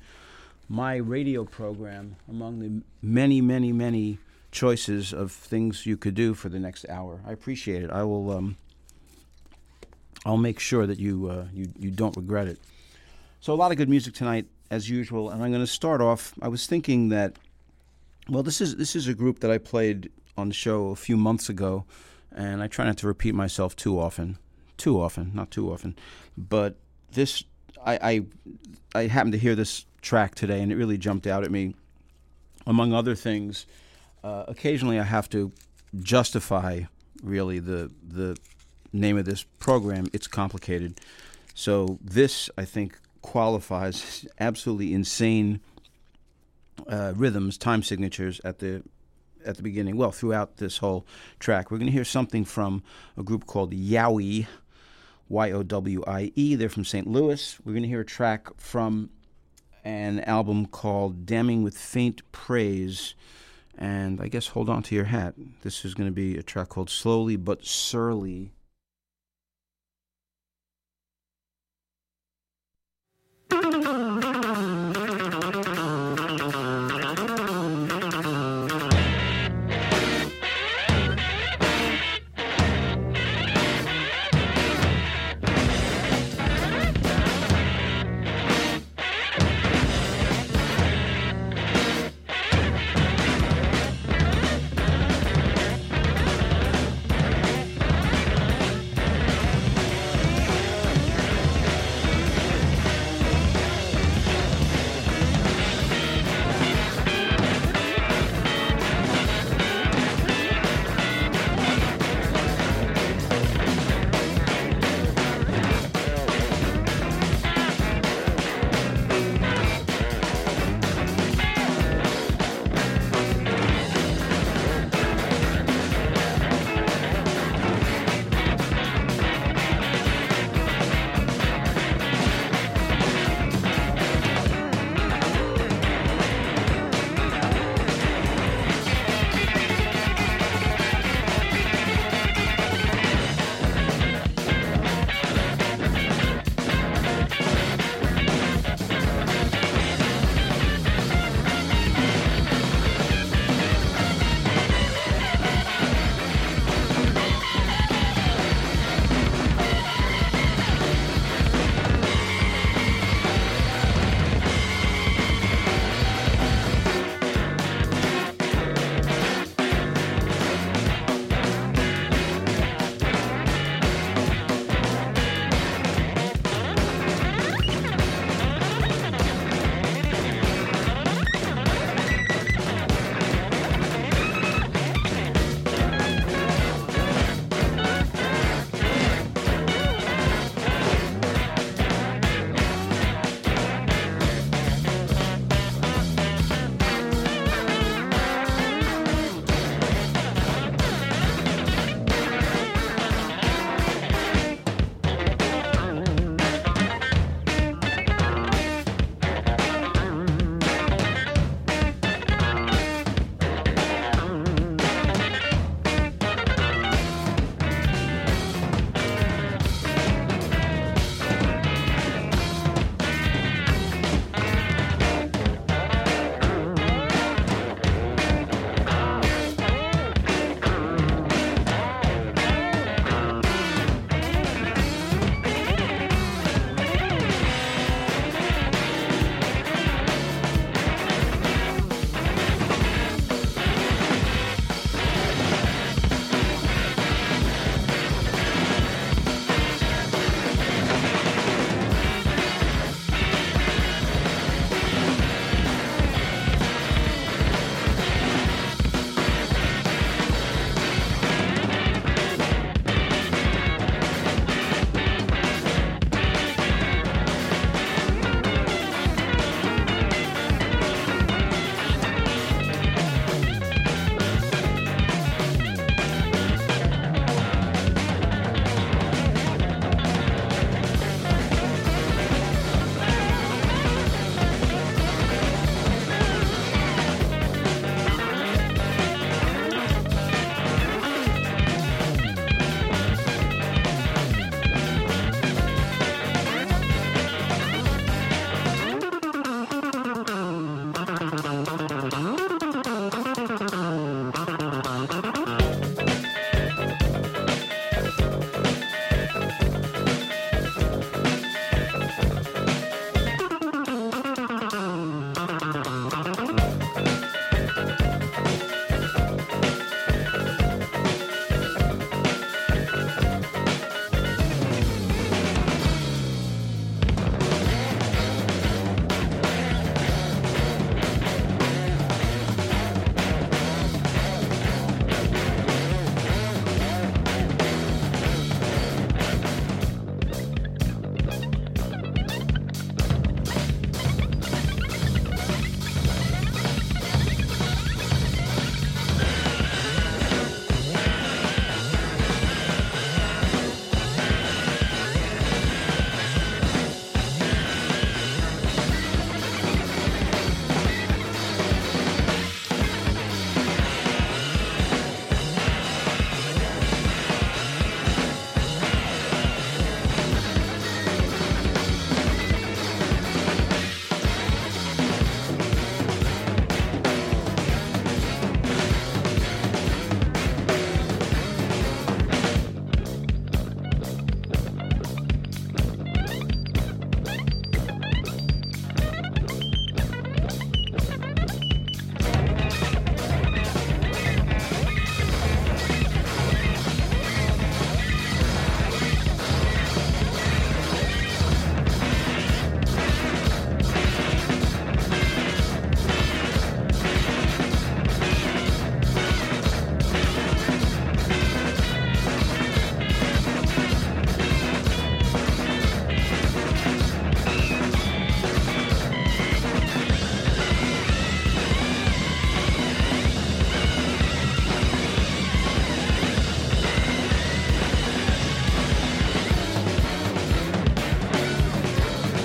my radio program among the many, many, many choices of things you could do for the next hour. I appreciate it. I will... Um, I'll make sure that you, uh, you you don't regret it. So a lot of good music tonight, as usual, and I'm going to start off. I was thinking that, well, this is this is a group that I played on the show a few months ago, and I try not to repeat myself too often, too often, not too often. But this, I I, I happened to hear this track today, and it really jumped out at me. Among other things, uh, occasionally I have to justify really the the. name of this program. It's complicated. So this, I think, qualifies absolutely insane uh, rhythms, time signatures at the at the beginning. Well, throughout this whole track, we're going to hear something from a group called Yowie, Y O W I E. They're from Saint Louis. We're going to hear a track from an album called Damning with Faint Praise. And I guess hold on to your hat. This is going to be a track called Slowly But Surly.